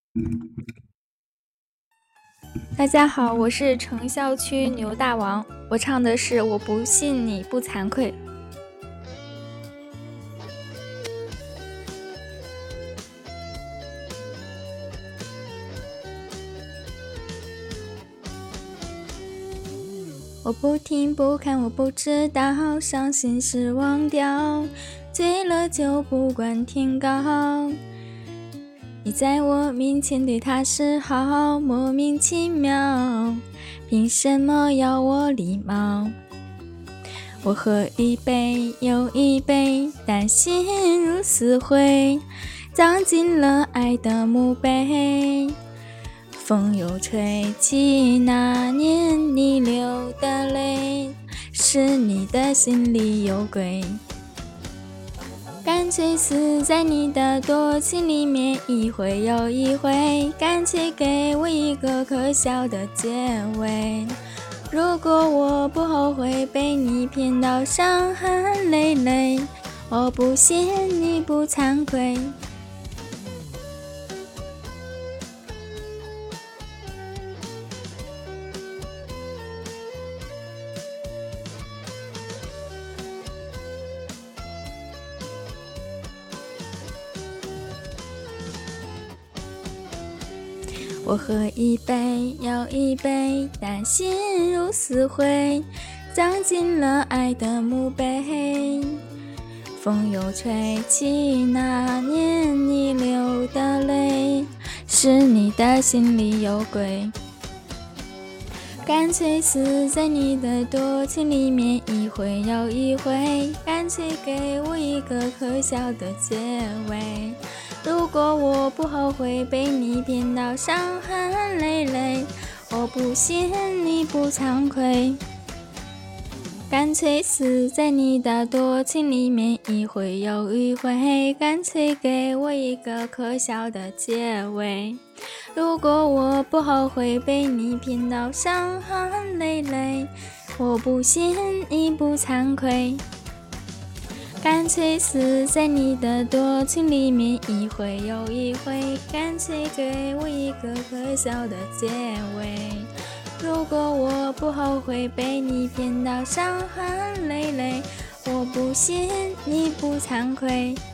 大家好，我是城校区牛大王，我唱的是我不信你不惭愧。我不听不看我不知道，伤心时忘掉，醉了就不管天高。你在我面前对他示好，莫名其妙，凭什么要我礼貌？我喝一杯又一杯，但心如死灰，葬进了爱的墓碑。风又吹起那年你流的泪，是你的心里有鬼。干脆死在你的多情里面，一回又一回，干脆给我一个可笑的结尾。如果我不后悔被你骗到伤痕累累，我不信你不惭愧。我喝一杯又一杯，但心如死灰，葬进了爱的墓碑。风又吹起那年你流的泪，是你的心里有鬼。干脆死在你的多情里面，一回又一回，干脆给我一个可笑的结尾。如果我不后悔被你骗到伤痕累累，我不信你不惭愧。干脆死在你的多情里面，一回又一回，干脆给我一个可笑的结尾。如果我不后悔被你骗到伤痕累累，我不信你不惭愧。干脆死在你的多情里面，一回又一回，干脆给我一个可笑的结尾。如果我不后悔被你骗到伤痕累累，我不信你不惭愧。